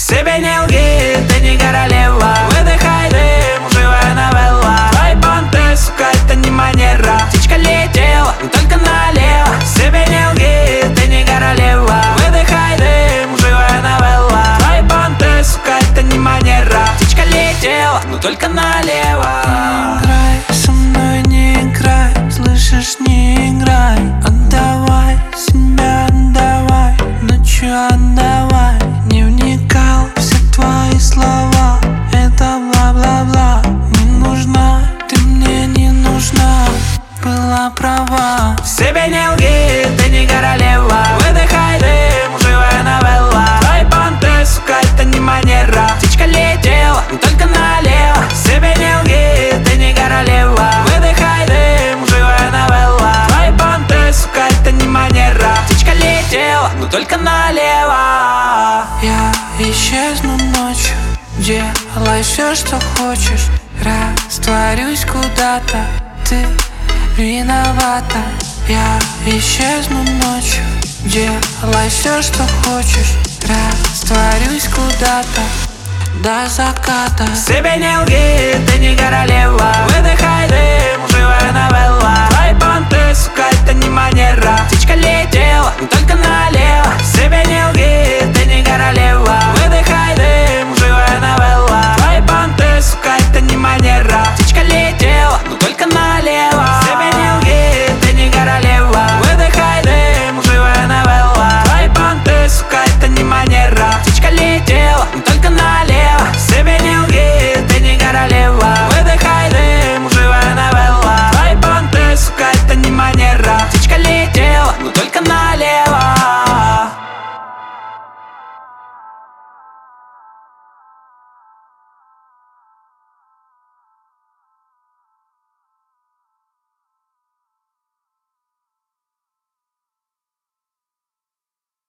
Себе не лги, ты не королева. Выдыхай дым, живая новелла. Твои понты, сука, это не манера. Птичка летела, но только налево. Себе не лги, ты не королева. Выдыхай дым, живая новелла. Твои понты, сука, это не манера. Птичка летела, но только налево. Не играй со мной, не играй, слышишь, не играй. Отдавай себя, отдавай, ночью отдавай. Не вникал в все твои слова, это бла-бла-бла. Не нужна, ты мне не нужна, была права. Себе не лги, ты не королева. Выдыхай дым, живая новелла. Твои понты, сука, это не манера. Птичка летела, но только налево. Себе не лги, ты не королева. Выдыхай дым, живая новелла. Твои понты, сука, это не манера. Птичка летела, но только налево. Я исчезну ночью, делай все, что хочешь. Растворюсь куда-то, ты виновата. Я исчезну ночью, делай все, что хочешь. Растворюсь куда-то до заката. Себе не лги, ты не королева. Выдыхай дым, живая новелла. Твои понты, сука, это не манера. Птичка летела, но только